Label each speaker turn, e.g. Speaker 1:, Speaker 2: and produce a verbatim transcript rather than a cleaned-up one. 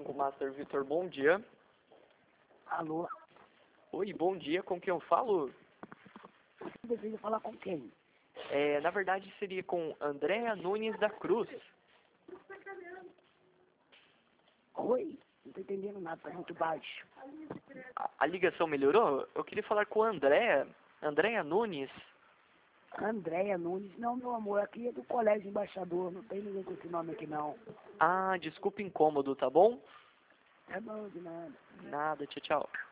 Speaker 1: Banco Master Vitor, bom dia.
Speaker 2: Alô?
Speaker 1: Oi, bom dia, com quem eu falo?
Speaker 2: Você deseja falar com quem?
Speaker 1: É, na verdade seria com Andréa Nunes da Cruz.
Speaker 2: Oi? Não tô entendendo nada, tá muito baixo.
Speaker 1: A, a ligação melhorou? Eu queria falar com a Andréa, Andréa Nunes.
Speaker 2: Andréia Nunes. Não, meu amor, aqui é do Colégio Embaixador, não tem ninguém com esse nome aqui não.
Speaker 1: Ah, desculpa o incômodo, tá bom?
Speaker 2: É bom de nada.
Speaker 1: Nada, tchau, tchau.